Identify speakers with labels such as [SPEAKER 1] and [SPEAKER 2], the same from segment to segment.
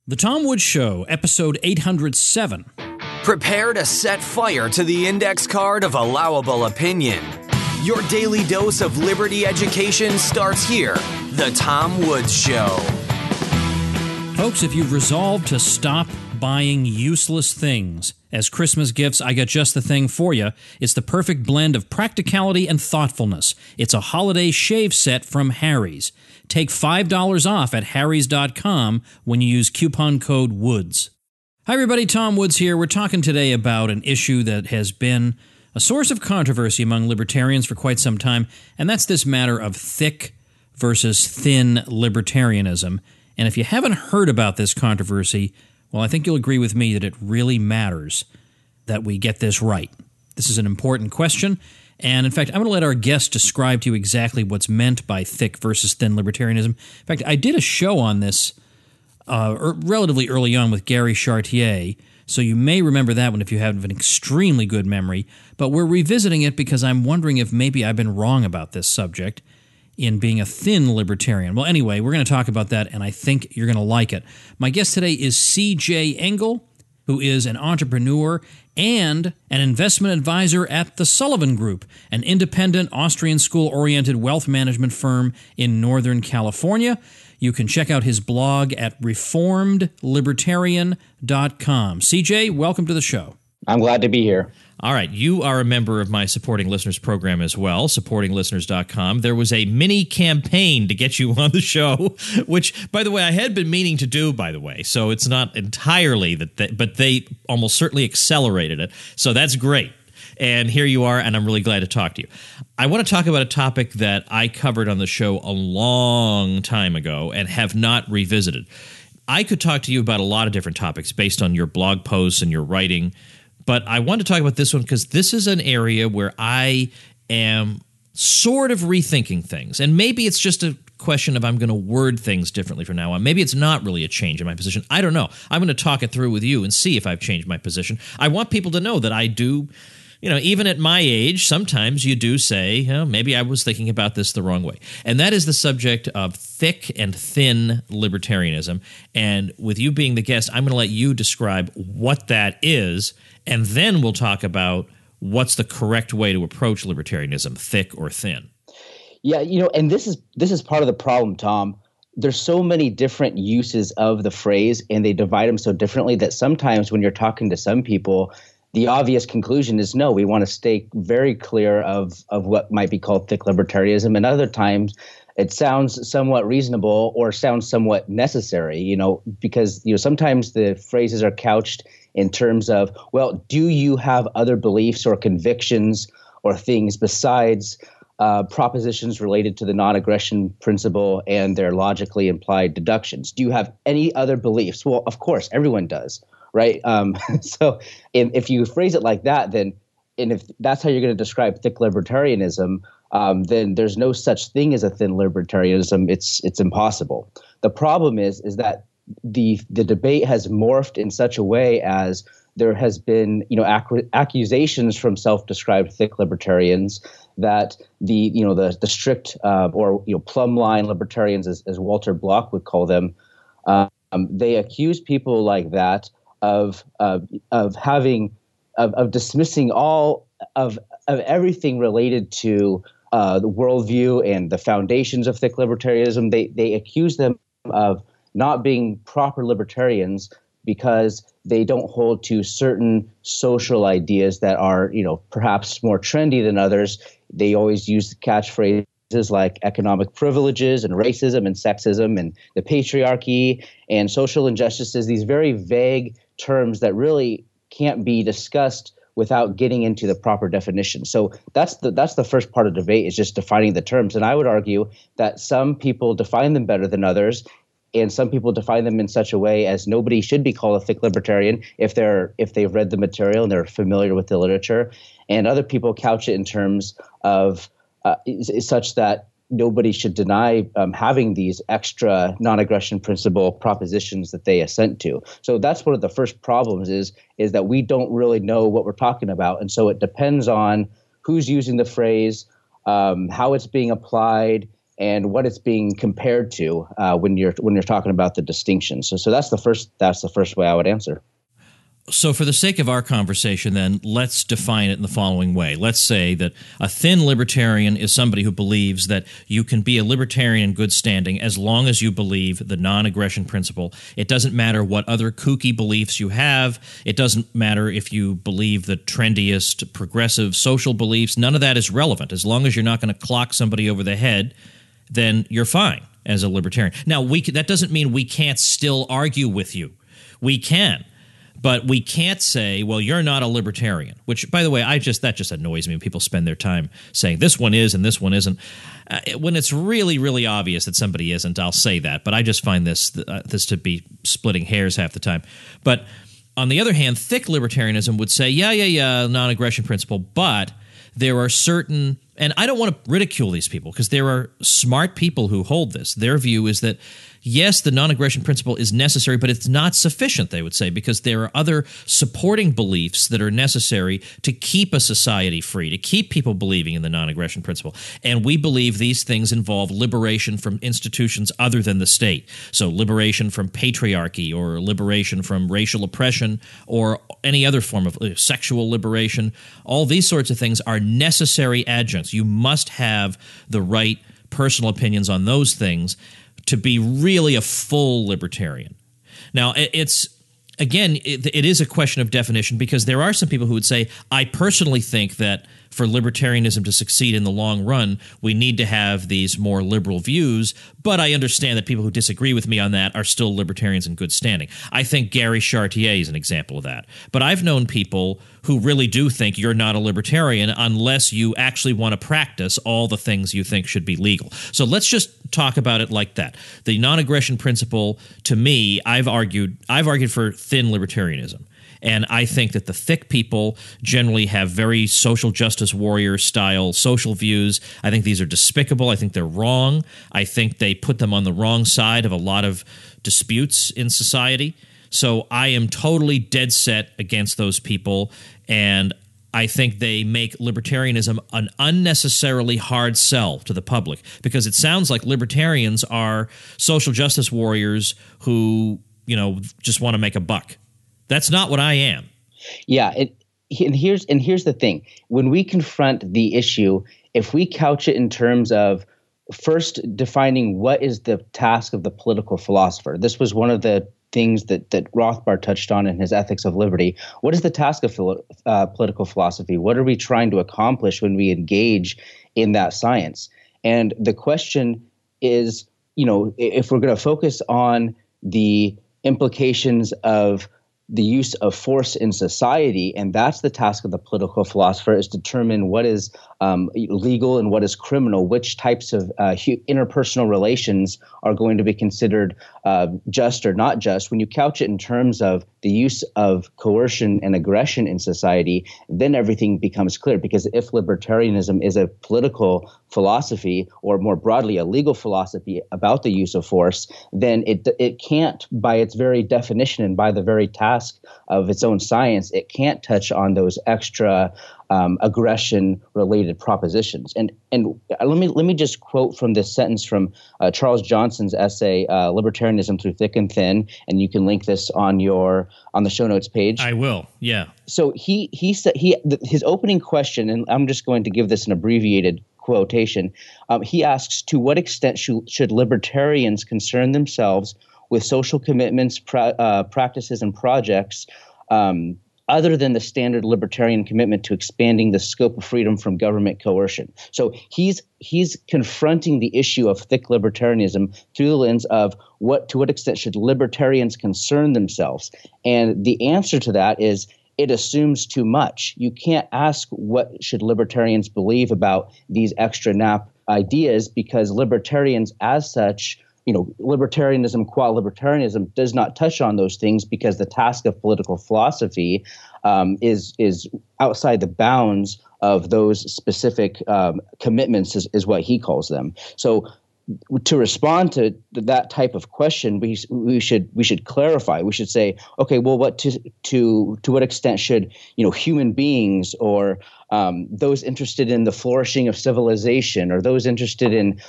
[SPEAKER 1] The Tom Woods Show, episode 807.
[SPEAKER 2] Prepare to set fire to the index card of allowable opinion. Your daily dose of liberty education starts here. The Tom Woods Show.
[SPEAKER 1] Folks, if you've resolved to stop buying useless things as Christmas gifts, I got just the thing for you. It's the perfect blend of practicality and thoughtfulness. It's a holiday shave set from Harry's. Take $5 off at harrys.com when you use coupon code WOODS. Hi everybody, Tom Woods here. We're talking today about an issue that has been a source of controversy among libertarians for quite some time, and that's this matter of thick versus thin libertarianism. And if you haven't heard about this controversy, well, I think you'll agree with me that it really matters that we get this right. This is an important question. And in fact, I'm going to let our guest describe to you exactly what's meant by thick versus thin libertarianism. In fact, I did a show on this relatively early on with Gary Chartier, so you may remember that one if you have an extremely good memory. But we're revisiting it because I'm wondering if maybe I've been wrong about this subject in being a thin libertarian. Well, anyway, we're going to talk about that, and I think you're going to like it. My guest today is C.J. Engel, who is an entrepreneur and an investment advisor at the Sullivan Group, an independent Austrian school-oriented wealth management firm in Northern California. You can check out his blog at reformedlibertarian.com. CJ, welcome to the show.
[SPEAKER 3] I'm glad to be here.
[SPEAKER 1] All right, you are a member of my Supporting Listeners program as well, supportinglisteners.com. There was a mini campaign to get you on the show, which, by the way, I had been meaning to do, by the way, so it's not entirely that, but they almost certainly accelerated it, so that's great. And here you are, and I'm really glad to talk to you. I want to talk about a topic that I covered on the show a long time ago and have not revisited. I could talk to you about a lot of different topics based on your blog posts and your writing, but I want to talk about this one because this is an area where I am sort of rethinking things. And maybe it's just a question of I'm going to word things differently from now on. Maybe it's not really a change in my position. I don't know. I'm going to talk it through with you and see if I've changed my position. I want people to know that I do, even at my age, sometimes you do say, maybe I was thinking about this the wrong way. And that is the subject of thick and thin libertarianism. And with you being the guest, I'm going to let you describe what that is. And then we'll talk about what's the correct way to approach libertarianism, thick or thin.
[SPEAKER 3] Yeah, and this is part of the problem, Tom. There's so many different uses of the phrase, and they divide them so differently that sometimes when you're talking to some people, the obvious conclusion is no, we want to stay very clear of what might be called thick libertarianism. And other times it sounds somewhat reasonable or sounds somewhat necessary, because sometimes the phrases are couched in terms of, well, do you have other beliefs or convictions or things besides propositions related to the non-aggression principle and their logically implied deductions? Do you have any other beliefs? Well, of course, everyone does, right? So if you phrase it like that, and if that's how you're going to describe thick libertarianism, then there's no such thing as a thin libertarianism. It's impossible. The problem is that the debate has morphed in such a way as there has been accusations from self-described thick libertarians that the strict or plumb line libertarians, as Walter Block would call them, they accuse people like that of dismissing all of everything related to the worldview and the foundations of thick libertarianism. They accuse them of not being proper libertarians because they don't hold to certain social ideas that are, perhaps more trendy than others. They always use catchphrases like economic privileges and racism and sexism and the patriarchy and social injustices, these very vague terms that really can't be discussed without getting into the proper definition. So that's the first part of the debate, is just defining the terms. And I would argue that some people define them better than others, and some people define them in such a way as nobody should be called a thick libertarian if they've read the material and they're familiar with the literature. And other people couch it in terms of such that nobody should deny having these extra non-aggression principle propositions that they assent to. So that's one of the first problems is that we don't really know what we're talking about. And so it depends on who's using the phrase, how it's being applied, and what it's being compared to when you're talking about the distinctions. So that's the first way I would answer.
[SPEAKER 1] So for the sake of our conversation, then, let's define it in the following way. Let's say that a thin libertarian is somebody who believes that you can be a libertarian in good standing as long as you believe the non-aggression principle. It doesn't matter what other kooky beliefs you have. It doesn't matter if you believe the trendiest progressive social beliefs. None of that is relevant. As long as you're not going to clock somebody over the head, then you're fine as a libertarian. Now, that doesn't mean we can't still argue with you. We can. But we can't say, well, you're not a libertarian, which, by the way, that just annoys me when people spend their time saying this one is and this one isn't. When it's really, really obvious that somebody isn't, I'll say that. But I just find this to be splitting hairs half the time. But on the other hand, thick libertarianism would say, yeah, non-aggression principle, but there are certain, and I don't want to ridicule these people because there are smart people who hold this. Their view is that, yes, the non-aggression principle is necessary, but it's not sufficient, they would say, because there are other supporting beliefs that are necessary to keep a society free, to keep people believing in the non-aggression principle. And we believe these things involve liberation from institutions other than the state. So liberation from patriarchy, or liberation from racial oppression, or any other form of sexual liberation. All these sorts of things are necessary adjuncts. You must have the right personal opinions on those things to be really a full libertarian. Now, it is a question of definition, because there are some people who would say, I personally think that for libertarianism to succeed in the long run, we need to have these more liberal views, but I understand that people who disagree with me on that are still libertarians in good standing. I think Gary Chartier is an example of that. But I've known people who really do think you're not a libertarian unless you actually want to practice all the things you think should be legal. So let's just talk about it like that. The non-aggression principle, to me, I've argued for thin libertarianism. And I think that the thick people generally have very social justice warrior style social views. I think these are despicable. I think they're wrong. I think they put them on the wrong side of a lot of disputes in society. So I am totally dead set against those people, and I think they make libertarianism an unnecessarily hard sell to the public, because it sounds like libertarians are social justice warriors who, just want to make a buck. That's not what I am.
[SPEAKER 3] Yeah, and here's the thing. When we confront the issue, if we couch it in terms of first defining what is the task of the political philosopher. This was one of the things that Rothbard touched on in his Ethics of Liberty. What is the task of political philosophy? What are we trying to accomplish when we engage in that science? And the question is, if we're going to focus on the implications of the use of force in society, and that's the task of the political philosopher, is determine what is legal and what is criminal, which types of interpersonal relations are going to be considered just or not just. When you couch it in terms of the use of coercion and aggression in society, then everything becomes clear, because if libertarianism is a political philosophy, or more broadly a legal philosophy about the use of force, then it can't, by its very definition and by the very task of its own science, it can't touch on those extra aggression-related propositions. And let me just quote from this sentence from Charles Johnson's essay, "Libertarianism Through Thick and Thin," and you can link this on the show notes page.
[SPEAKER 1] I will, yeah.
[SPEAKER 3] So he said his opening question, and I'm just going to give this an abbreviated quotation. He asks, to what extent should libertarians concern themselves with social commitments, practices, and projects other than the standard libertarian commitment to expanding the scope of freedom from government coercion? So he's confronting the issue of thick libertarianism through the lens of to what extent should libertarians concern themselves? And the answer to that is, it assumes too much. You can't ask what should libertarians believe about these extra nap ideas, because libertarians as such, libertarianism qua libertarianism does not touch on those things, because the task of political philosophy is outside the bounds of those specific commitments, is what he calls them. So to respond to that type of question, we should clarify. We should say, okay, well, what to what extent should human beings or those interested in the flourishing of civilization or those interested in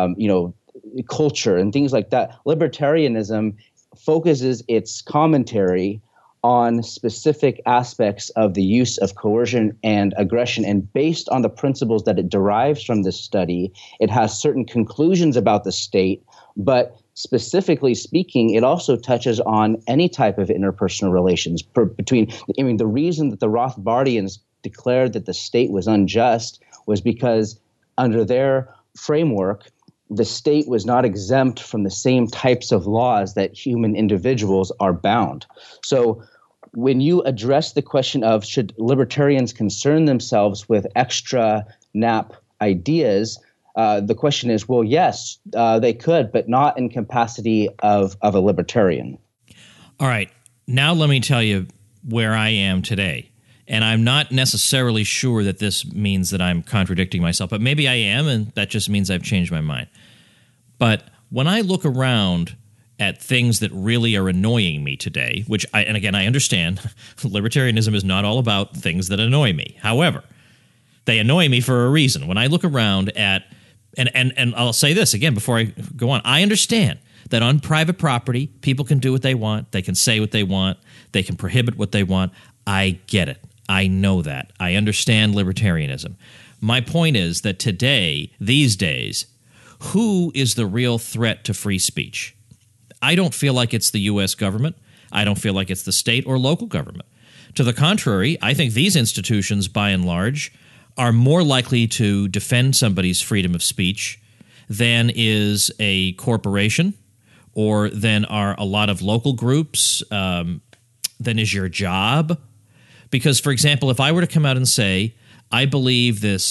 [SPEAKER 3] culture and things like that. Libertarianism focuses its commentary on specific aspects of the use of coercion and aggression. And based on the principles that it derives from this study, it has certain conclusions about the state, but specifically speaking, it also touches on any type of interpersonal relations between, the reason that the Rothbardians declared that the state was unjust was because under their framework, the state was not exempt from the same types of laws that human individuals are bound. So when you address the question of should libertarians concern themselves with extra nap ideas, the question is, well, yes, they could, but not in capacity of a libertarian.
[SPEAKER 1] All right. Now let me tell you where I am today. And I'm not necessarily sure that this means that I'm contradicting myself, but maybe I am, and that just means I've changed my mind. But when I look around at things that really are annoying me today, and again, I understand, libertarianism is not all about things that annoy me. However, they annoy me for a reason. When I look around at, and I'll say this again before I go on, I understand that on private property, people can do what they want, they can say what they want, they can prohibit what they want. I get it. I know that. I understand libertarianism. My point is that today, these days, who is the real threat to free speech? I don't feel like it's the U.S. government. I don't feel like it's the state or local government. To the contrary, I think these institutions, by and large, are more likely to defend somebody's freedom of speech than is a corporation or than are a lot of local groups, than is your job. Because, for example, if I were to come out and say, I believe this,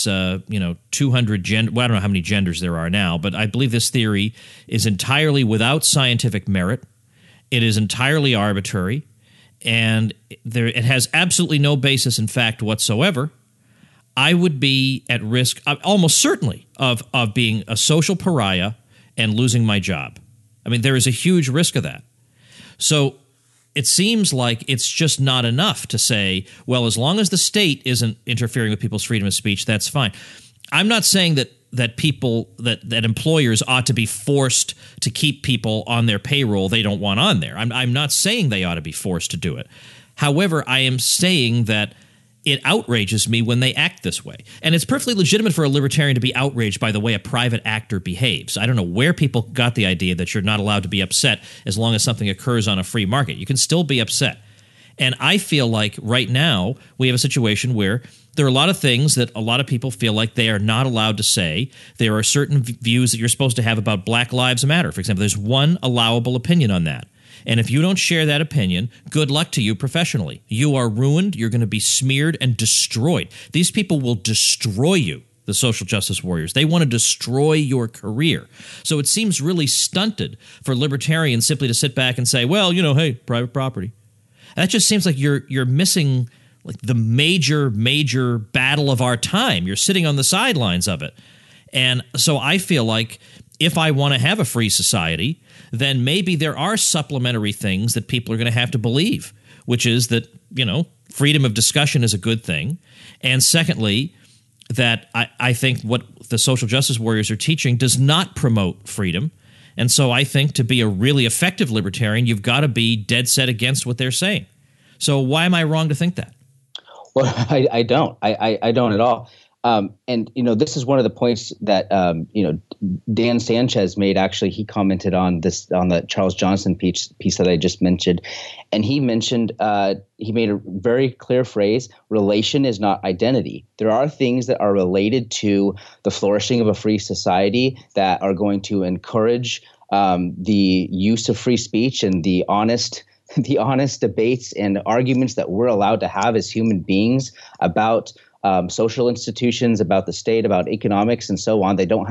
[SPEAKER 1] 200 gender, well, I don't know how many genders there are now, but I believe this theory is entirely without scientific merit. It is entirely arbitrary, and it has absolutely no basis in fact whatsoever. I would be at risk, almost certainly, of being a social pariah and losing my job. I mean, there is a huge risk of that. So it seems like it's just not enough to say, well, as long as the state isn't interfering with people's freedom of speech, that's fine. I'm not saying that people, that employers ought to be forced to keep people on their payroll they don't want on there. I'm not saying they ought to be forced to do it. However, I am saying that it outrages me when they act this way. And it's perfectly legitimate for a libertarian to be outraged by the way a private actor behaves. I don't know where people got the idea that you're not allowed to be upset as long as something occurs on a free market. You can still be upset. And I feel like right now we have a situation where there are a lot of things that a lot of people feel like they are not allowed to say. There are certain views that you're supposed to have about Black Lives Matter. For example, there's one allowable opinion on that. And if you don't share that opinion, good luck to you professionally. You are ruined. You're going to be smeared and destroyed. These people will destroy you, the social justice warriors. They want to destroy your career. So it seems really stunted for libertarians simply to sit back and say, well, hey, private property. That just seems like you're missing like the major battle of our time. You're sitting on the sidelines of it. And so I feel like if I want to have a free society, then maybe there are supplementary things that people are going to have to believe, which is that, freedom of discussion is a good thing. And secondly, that I think what the social justice warriors are teaching does not promote freedom. And so I think to be a really effective libertarian, you've got to be dead set against what they're saying. So why am I wrong to think that?
[SPEAKER 3] Well, I don't. I don't at all. And this is one of the points that Dan Sanchez made. Actually, he commented on this on the Charles Johnson piece that I just mentioned, and he mentioned he made a very clear phrase: relation is not identity. There are things that are related to the flourishing of a free society that are going to encourage the use of free speech and the honest debates and arguments that we're allowed to have as human beings about social institutions, about the state, about economics, and so on.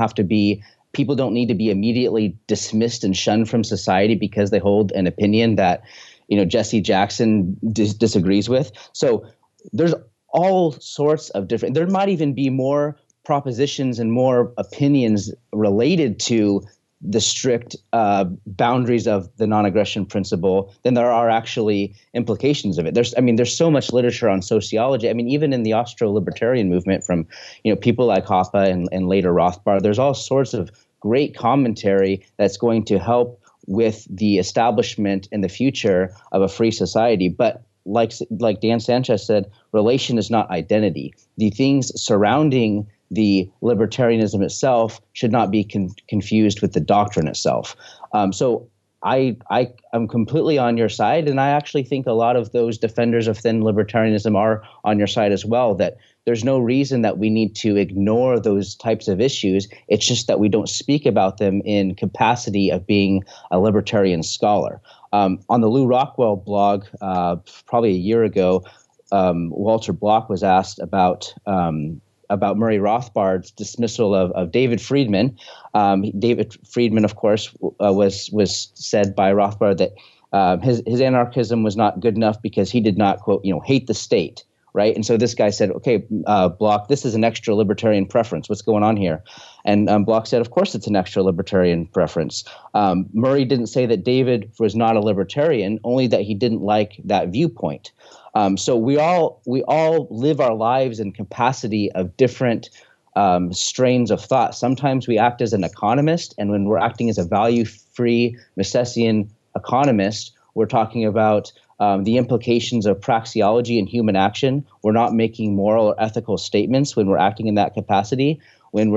[SPEAKER 3] People don't need to be immediately dismissed and shunned from society because they hold an opinion that, Jesse Jackson disagrees with. So there's all sorts of different, there might even be more propositions and more opinions related to the strict boundaries of the non-aggression principle than there are actually implications of it. There's so much literature on sociology. I mean, even in the Austro-libertarian movement from, people like Hoppe and later Rothbard, there's all sorts of great commentary that's going to help with the establishment in the future of a free society. But like Dan Sanchez said, relation is not identity. The things surrounding the libertarianism itself should not be confused with the doctrine itself. So I'm completely on your side, and I actually think a lot of those defenders of thin libertarianism are on your side as well, that there's no reason that we need to ignore those types of issues. It's just that we don't speak about them in capacity of being a libertarian scholar. On the Lew Rockwell blog, probably a year ago, Walter Block was asked about Murray Rothbard's dismissal of David Friedman. David Friedman, of course, was said by Rothbard that his anarchism was not good enough because he did not, quote, hate the state, right? And so this guy said, okay, Block, this is an extra libertarian preference. What's going on here? And Block said, of course it's an extra libertarian preference. Murray didn't say that David was not a libertarian, only that he didn't like that viewpoint. So we all live our lives in capacity of different strains of thought. Sometimes we act as an economist, and when we're acting as a value-free Misesian economist, we're talking about the implications of praxeology and human action. We're not making moral or ethical statements when we're acting in that capacity. When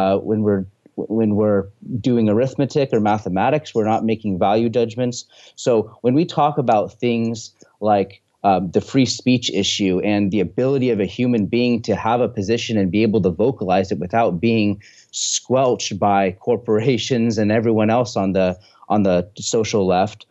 [SPEAKER 3] we're doing arithmetic or mathematics, we're not making value judgments. So when we talk about things like the free speech issue and the ability of a human being to have a position and be able to vocalize it without being squelched by corporations and everyone else on the social left,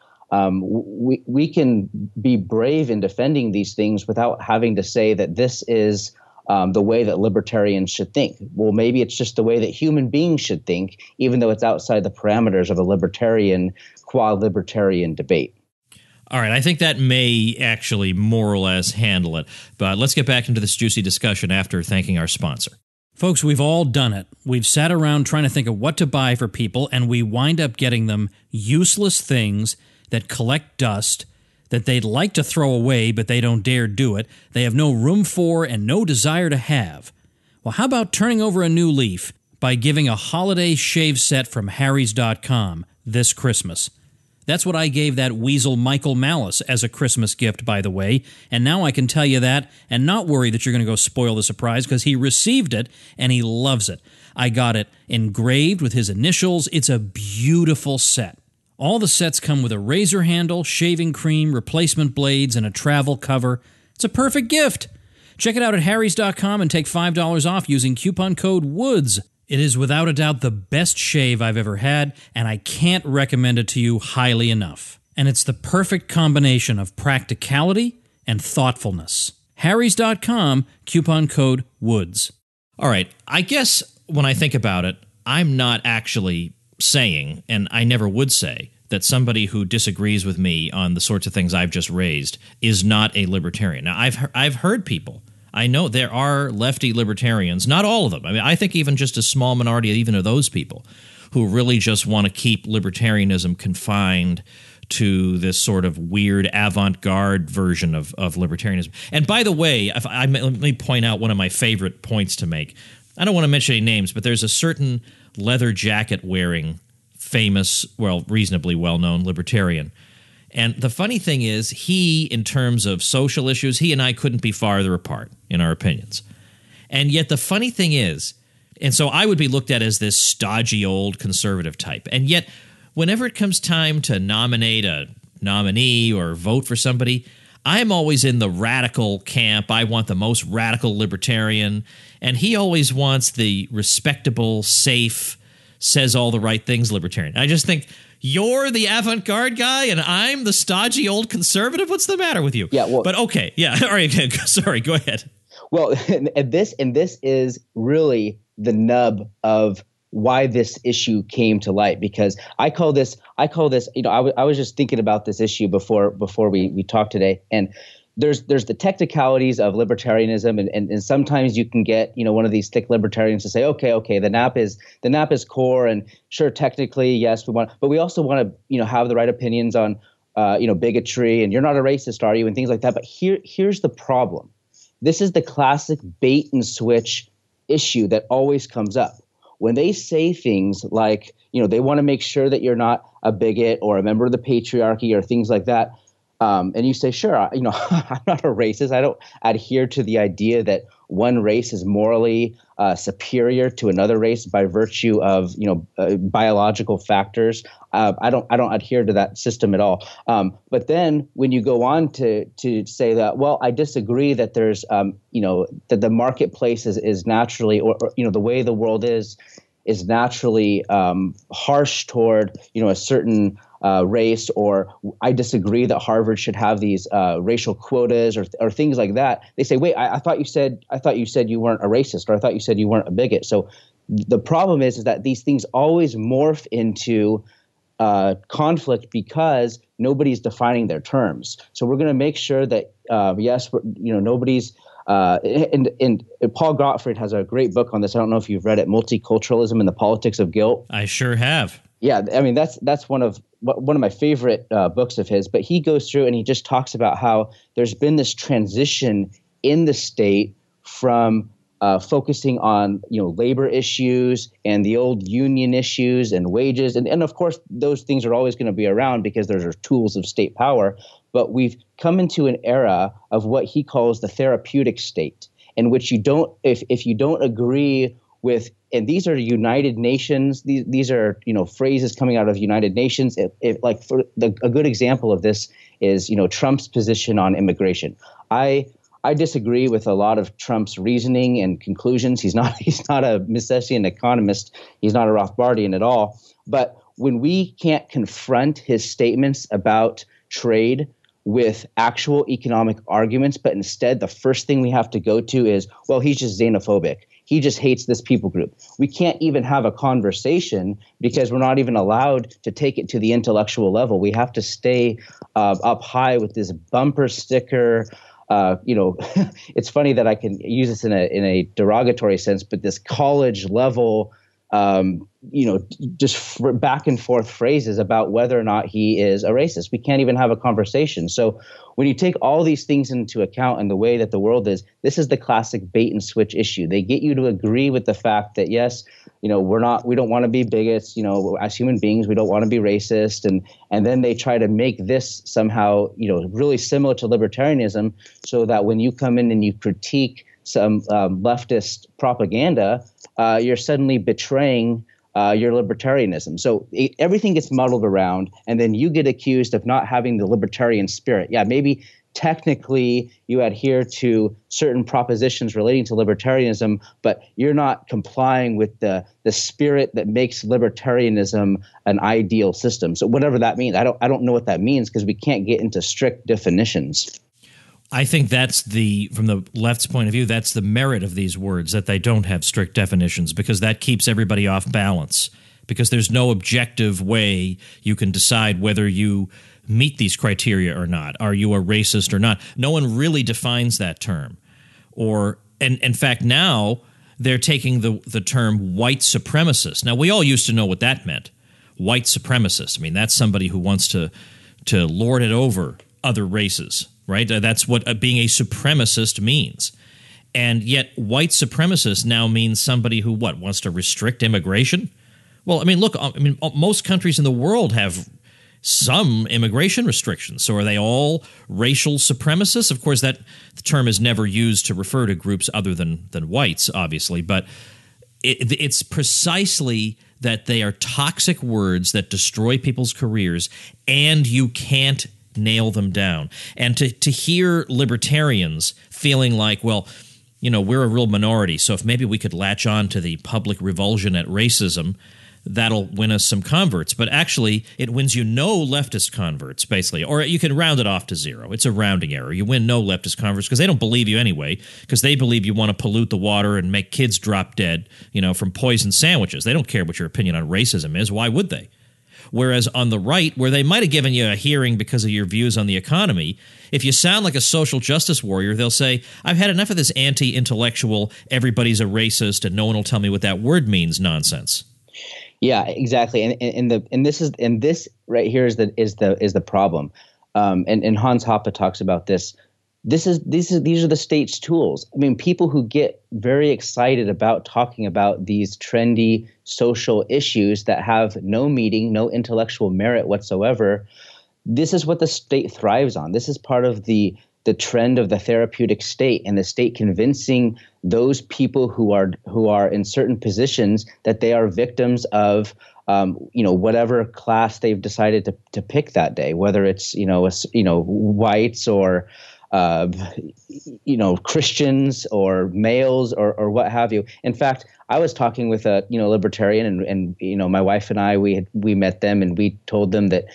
[SPEAKER 3] we can be brave in defending these things without having to say that this is the way that libertarians should think. Well, maybe it's just the way that human beings should think, even though it's outside the parameters of a libertarian, quasi-libertarian debate.
[SPEAKER 1] All right, I think that may actually more or less handle it, but let's get back into this juicy discussion after thanking our sponsor. Folks, we've all done it. We've sat around trying to think of what to buy for people, and we wind up getting them useless things that collect dust, that they'd like to throw away, but they don't dare do it, they have no room for and no desire to have. Well, how about turning over a new leaf by giving a holiday shave set from Harrys.com this Christmas? That's what I gave that weasel Michael Malice as a Christmas gift, by the way, and now I can tell you that and not worry that you're going to go spoil the surprise because he received it and he loves it. I got it engraved with his initials. It's a beautiful set. All the sets come with a razor handle, shaving cream, replacement blades, and a travel cover. It's a perfect gift. Check it out at Harrys.com and take $5 off using coupon code WOODS. It is without a doubt the best shave I've ever had, and I can't recommend it to you highly enough. And it's the perfect combination of practicality and thoughtfulness. Harrys.com, coupon code WOODS. All right, I guess when I think about it, I'm not actually saying, and I never would say, that somebody who disagrees with me on the sorts of things I've just raised is not a libertarian. Now, I've heard people. I know there are lefty libertarians, not all of them. I mean, I think even just a small minority even of those people who really just want to keep libertarianism confined to this sort of weird avant-garde version of libertarianism. And by the way, let me point out one of my favorite points to make. I don't want to mention any names, but there's a certain leather jacket-wearing, famous, well, reasonably well-known libertarian. And the funny thing is, he, in terms of social issues, he and I couldn't be farther apart in our opinions. And yet the funny thing is, and so I would be looked at as this stodgy old conservative type. And yet, whenever it comes time to nominate a nominee or vote for somebody, I'm always in the radical camp. I want the most radical libertarian. And he always wants the respectable, safe, says all the right things libertarian. I just think, you're the avant-garde guy, and I'm the stodgy old conservative? What's the matter with you?
[SPEAKER 3] Yeah, well,
[SPEAKER 1] but okay, yeah, all right, sorry, go ahead.
[SPEAKER 3] Well, and this is really the nub of why this issue came to light, because I call this, I was just thinking about this issue before we talked today, and there's the technicalities of libertarianism, and sometimes you can get, one of these thick libertarians to say, okay, the NAP is core, and sure, technically, yes, but we also want to, have the right opinions on, bigotry, and you're not a racist, are you, and things like that. But here's the problem. This is the classic bait and switch issue that always comes up. When they say things like, they want to make sure that you're not a bigot or a member of the patriarchy or things like that. And you say, sure, I'm not a racist. I don't adhere to the idea that one race is morally superior to another race by virtue of, biological factors. I don't adhere to that system at all. But then when you go on to say that, well, I disagree that there's, that the marketplace is naturally, or the way the world is naturally harsh toward, a certain race, or I disagree that Harvard should have these racial quotas or things like that. They say, wait, I thought you said you weren't a racist, or I thought you said you weren't a bigot. So the problem is that these things always morph into conflict because nobody's defining their terms. So we're going to make sure that nobody's. And Paul Gottfried has a great book on this. I don't know if you've read it, Multiculturalism and the Politics of Guilt.
[SPEAKER 1] I sure have.
[SPEAKER 3] Yeah, I mean that's one of my favorite books of his. But he goes through and he just talks about how there's been this transition in the state from focusing on labor issues and the old union issues and wages, and of course those things are always going to be around because those are tools of state power. But we've come into an era of what he calls the therapeutic state, in which if you don't agree with, and these are United Nations, these are phrases coming out of United Nations. A good example of this is Trump's position on immigration. I disagree with a lot of Trump's reasoning and conclusions. He's not a Misesian economist. He's not a Rothbardian at all. But when we can't confront his statements about trade with actual economic arguments, but instead the first thing we have to go to is, well, he's just xenophobic. He just hates this people group. We can't even have a conversation because we're not even allowed to take it to the intellectual level. We have to stay up high with this bumper sticker. It's funny that I can use this in a derogatory sense, but this college level, just back and forth phrases about whether or not he is a racist. We can't even have a conversation. So when you take all these things into account and the way that the world is, this is the classic bait and switch issue. They get you to agree with the fact that, yes, we don't want to be bigots, as human beings, we don't want to be racist. And then they try to make this somehow, really similar to libertarianism, so that when you come in and you critique some leftist propaganda, you're suddenly betraying your libertarianism. So everything gets muddled around, and then you get accused of not having the libertarian spirit. Yeah, maybe technically you adhere to certain propositions relating to libertarianism, but you're not complying with the spirit that makes libertarianism an ideal system. So whatever that means, I don't know what that means, because we can't get into strict definitions.
[SPEAKER 1] I think that's from the left's point of view, that's the merit of these words, that they don't have strict definitions, because that keeps everybody off balance, because there's no objective way you can decide whether you meet these criteria or not. Are you a racist or not? No one really defines that term. And in fact, now they're taking the term white supremacist. Now, we all used to know what that meant. White supremacist. I mean, that's somebody who wants to lord it over other races. Right? That's what being a supremacist means. And yet white supremacist now means somebody who wants to restrict immigration? Well, I mean, look, most countries in the world have some immigration restrictions. So are they all racial supremacists? Of course, the term is never used to refer to groups other than whites, obviously. But it's precisely that they are toxic words that destroy people's careers, and you can't nail them down. And to hear libertarians feeling like, well, we're a real minority, so if maybe we could latch on to the public revulsion at racism, that'll win us some converts. But actually, it wins you no leftist converts, basically. Or you can round it off to zero. It's a rounding error. You win no leftist converts because they don't believe you anyway, because they believe you want to pollute the water and make kids drop dead, from poisoned sandwiches. They don't care what your opinion on racism is. Why would they?
[SPEAKER 4] Whereas on the right, where they might have given you a hearing because of your views on the economy, if you sound like a social justice warrior, they'll say, I've had enough of this anti-intellectual, everybody's a racist, and no one will tell me what that word means nonsense.
[SPEAKER 3] Yeah, exactly. And this right here is the problem. And Hans Hoppe talks about this. These are the state's tools. I mean, people who get very excited about talking about these trendy social issues that have no meaning, no intellectual merit whatsoever. This is what the state thrives on. This is part of the trend of the therapeutic state, and the state convincing those people who are in certain positions that they are victims of whatever class they've decided to pick that day, whether it's whites or Christians or males or what have you. In fact, I was talking with a libertarian, and my wife and I we met them, and we told them that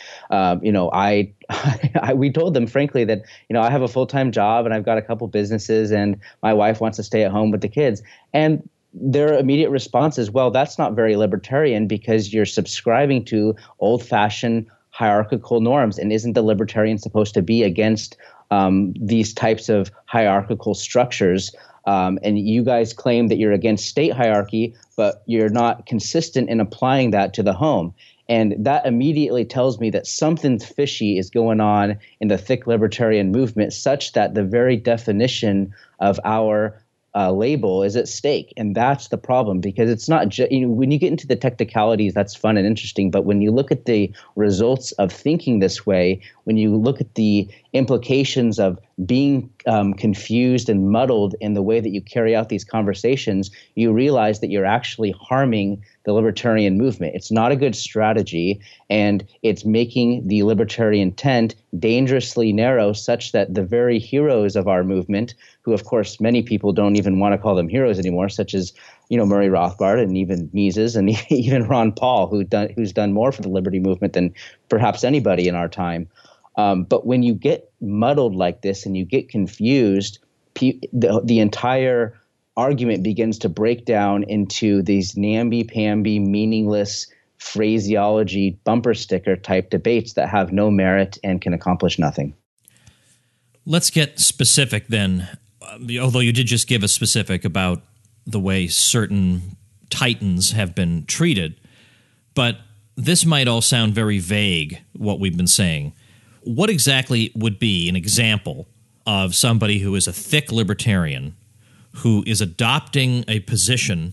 [SPEAKER 3] we told them frankly that I have a full-time job and I've got a couple businesses, and my wife wants to stay at home with the kids. And their immediate response is, well, that's not very libertarian because you're subscribing to old-fashioned hierarchical norms, and isn't the libertarian supposed to be against these types of hierarchical structures? And you guys claim that you're against state hierarchy, but you're not consistent in applying that to the home. And that immediately tells me that something fishy is going on in the thick libertarian movement, such that the very definition of our label is at stake. And that's the problem, because it's not just, when you get into the technicalities, that's fun and interesting. But when you look at the results of thinking this way, when you look at the implications of being confused and muddled in the way that you carry out these conversations, you realize that you're actually harming the libertarian movement. It's not a good strategy, and it's making the libertarian tent dangerously narrow, such that the very heroes of our movement, who of course many people don't even want to call them heroes anymore, such as Murray Rothbard and even Mises and even Ron Paul, who's done more for the liberty movement than perhaps anybody in our time. But when you get muddled like this and you get confused, the entire argument begins to break down into these namby-pamby, meaningless phraseology, bumper sticker type debates that have no merit and can accomplish nothing.
[SPEAKER 4] Let's get specific then, although you did just give a specific about the way certain titans have been treated. But this might all sound very vague, what we've been saying. What exactly would be an example of somebody who is a thick libertarian who is adopting a position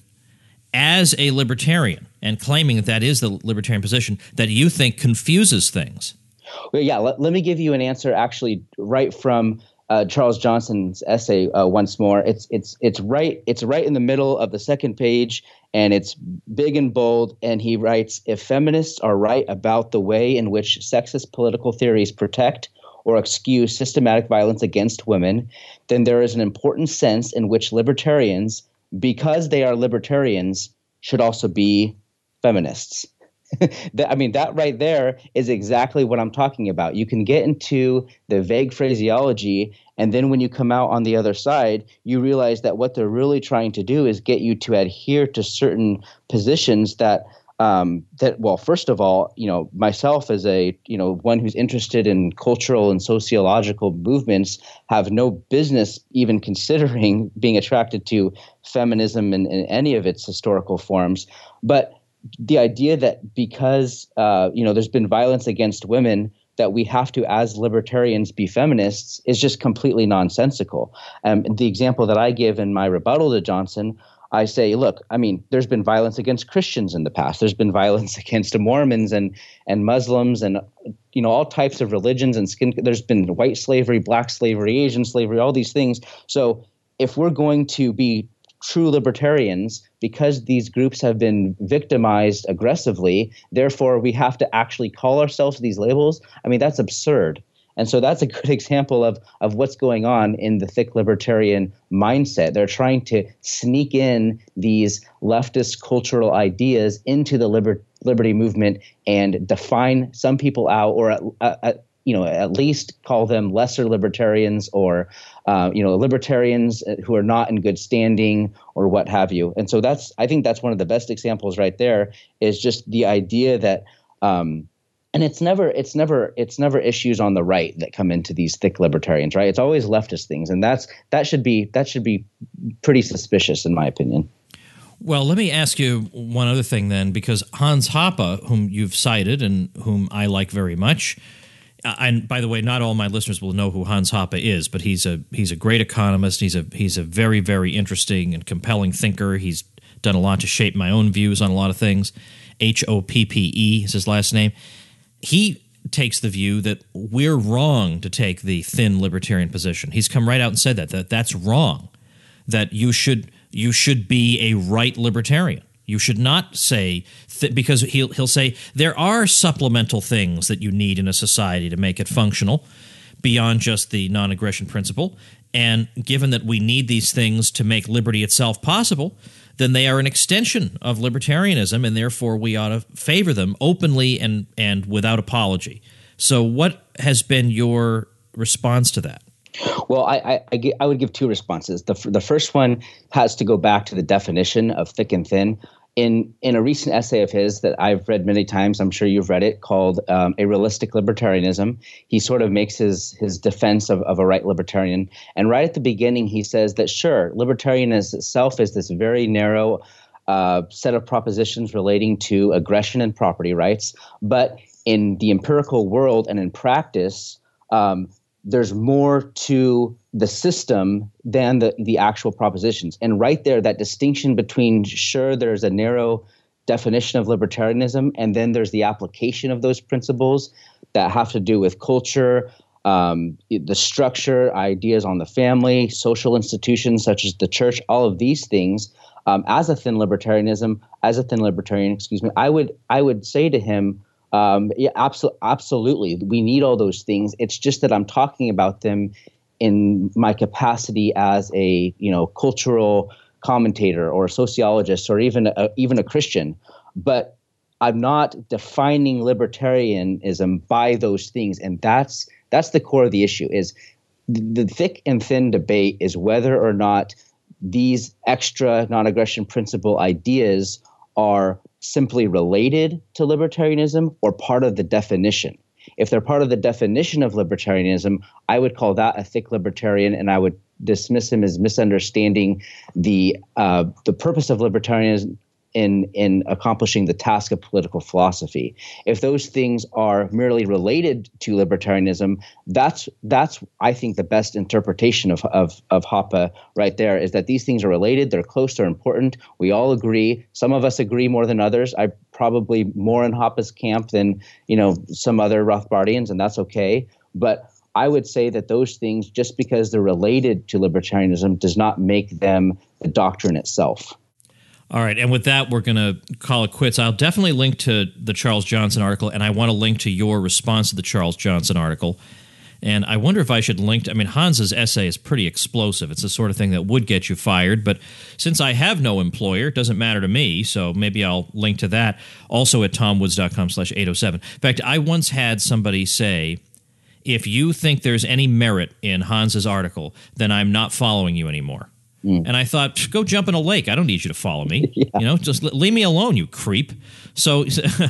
[SPEAKER 4] as a libertarian and claiming that that is the libertarian position that you think confuses things?
[SPEAKER 3] Well, yeah, let me give you an answer actually right from Charles Johnson's essay once more. It's right in the middle of the second page, and it's big and bold, and he writes, if feminists are right about the way in which sexist political theories protect or excuse systematic violence against women, then there is an important sense in which libertarians, because they are libertarians, should also be feminists. That right there is exactly what I'm talking about. You can get into the vague phraseology, and then when you come out on the other side, you realize that what they're really trying to do is get you to adhere to certain positions that well, first of all, myself as a, one who's interested in cultural and sociological movements, have no business even considering being attracted to feminism in any of its historical forms. But the idea that because, there's been violence against women, that we have to, as libertarians, be feminists is just completely nonsensical. The example that I give in my rebuttal to Johnson, I say, look, there's been violence against Christians in the past. There's been violence against Mormons and Muslims and, all types of religions and there's been white slavery, black slavery, Asian slavery, all these things. So if we're going to be true libertarians, because these groups have been victimized aggressively, therefore we have to actually call ourselves these labels. That's absurd. And so that's a good example of what's going on in the thick libertarian mindset. They're trying to sneak in these leftist cultural ideas into the liberty movement and define some people out, or at least call them lesser libertarians, or libertarians who are not in good standing, or what have you. And so I think that's one of the best examples right there, is just the idea that And it's never issues on the right that come into these thick libertarians, right? It's always leftist things, and that should be pretty suspicious in my opinion.
[SPEAKER 4] Well, let me ask you one other thing then, because Hans Hoppe, whom you've cited and whom I like very much, and by the way, not all my listeners will know who Hans Hoppe is, but he's a great economist. He's a very, very interesting and compelling thinker. He's done a lot to shape my own views on a lot of things. Hoppe is his last name. He takes the view that we're wrong to take the thin libertarian position. He's come right out and said that's wrong, that you should be a right libertarian. You should not say because he'll say there are supplemental things that you need in a society to make it functional beyond just the non-aggression principle. And given that we need these things to make liberty itself possible, then they are an extension of libertarianism, and therefore we ought to favor them openly and without apology. So what has been your response to that?
[SPEAKER 3] Well, I would give two responses. The first one has to go back to the definition of thick and thin. In a recent essay of his that I've read many times, I'm sure you've read it, called A Realistic Libertarianism, he sort of makes his defense of a right libertarian. And right at the beginning, he says that, sure, libertarianism itself is this very narrow set of propositions relating to aggression and property rights. But in the empirical world and in practice, there's more to the system than the actual propositions. And right there, that distinction between, sure, there's a narrow definition of libertarianism, and then there's the application of those principles that have to do with culture, the structure, ideas on the family, social institutions such as the church, all of these things. As a thin libertarian, I would say to him, yeah, absolutely. We need all those things. It's just that I'm talking about them in my capacity as a cultural commentator or a sociologist or even a Christian. But I'm not defining libertarianism by those things, and that's the core of the issue. Is the thick and thin debate is whether or not these extra non-aggression principle ideas are simply related to libertarianism or part of the definition. If they're part of the definition of libertarianism, I would call that a thick libertarian, and I would dismiss him as misunderstanding the purpose of libertarianism in accomplishing the task of political philosophy. If those things are merely related to libertarianism, that's I think the best interpretation of Hoppe right there, is that these things are related, they're close, they're important. We all agree. Some of us agree more than others. I probably more in Hoppe's camp than some other Rothbardians, and that's okay. But I would say that those things, just because they're related to libertarianism, does not make them the doctrine itself.
[SPEAKER 4] All right, and with that, we're going to call it quits. I'll definitely link to the Charles Johnson article, and I want to link to your response to the Charles Johnson article. And I wonder if I should link to, Hans's essay is pretty explosive. It's the sort of thing that would get you fired, but since I have no employer, it doesn't matter to me, so maybe I'll link to that also at tomwoods.com/807. In fact, I once had somebody say, if you think there's any merit in Hans's article, then I'm not following you anymore. And I thought, go jump in a lake. I don't need you to follow me. Yeah. Just leave me alone, you creep. So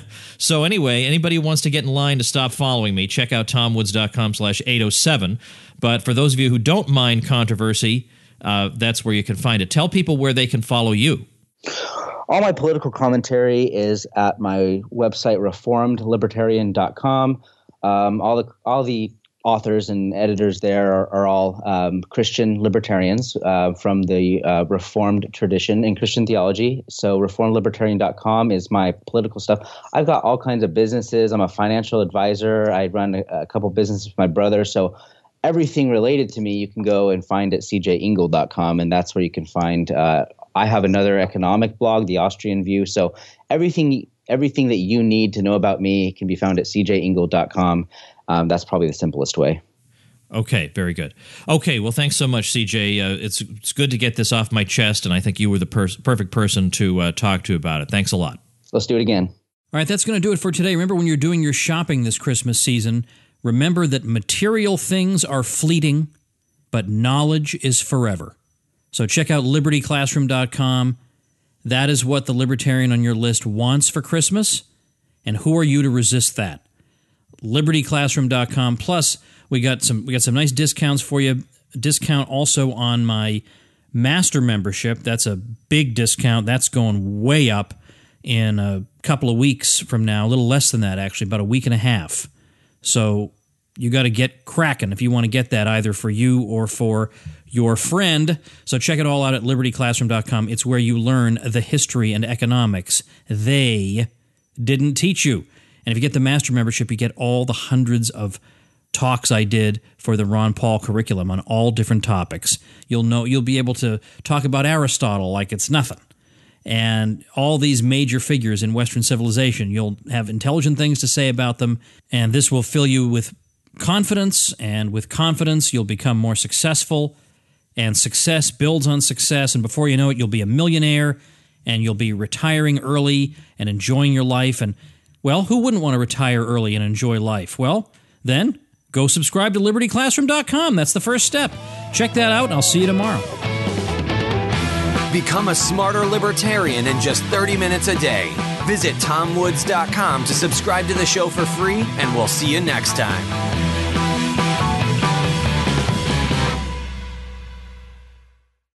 [SPEAKER 4] anyway, anybody who wants to get in line to stop following me, check out tomwoods.com/807. But for those of you who don't mind controversy, that's where you can find it. Tell people where they can follow you.
[SPEAKER 3] All my political commentary is at my website, reformedlibertarian.com. All the authors and editors there are all Christian libertarians from the Reformed tradition in Christian theology. So reformedlibertarian.com is my political stuff. I've got all kinds of businesses. I'm a financial advisor. I run a couple businesses with my brother. So everything related to me, you can go and find at cjingle.com, and that's where you can find I have another economic blog, The Austrian View. So everything that you need to know about me can be found at cjingle.com. That's probably the simplest way.
[SPEAKER 4] Okay, very good. Okay, well, thanks so much, CJ. It's good to get this off my chest, and I think you were the perfect person to talk to about it. Thanks a lot.
[SPEAKER 3] Let's do it again.
[SPEAKER 1] All right, that's going to do it for today. Remember, when you're doing your shopping this Christmas season, remember that material things are fleeting, but knowledge is forever. So check out libertyclassroom.com. That is what the libertarian on your list wants for Christmas, And who are you to resist that? LibertyClassroom.com. Plus, we got some nice discounts for you. Discount also on my master membership. That's a big discount. That's going way up in a couple of weeks from now. A little less than that, actually, about a week and a half. So you got to get cracking if you want to get that either for you or for your friend. So check it all out at libertyclassroom.com. It's where you learn the history and economics they didn't teach you. And if you get the master membership, you get all the hundreds of talks I did for the Ron Paul curriculum on all different topics. You'll be able to talk about Aristotle like it's nothing. And all these major figures in Western civilization, you'll have intelligent things to say about them, and this will fill you with confidence, and with confidence you'll become more successful, and success builds on success, and before you know it, you'll be a millionaire, and you'll be retiring early and enjoying your life. And, well, who wouldn't want to retire early and enjoy life? Well, then go subscribe to libertyclassroom.com. That's the first step. Check that out, and I'll see you tomorrow.
[SPEAKER 2] Become a smarter libertarian in just 30 minutes a day. Visit TomWoods.com to subscribe to the show for free, and we'll see you next time.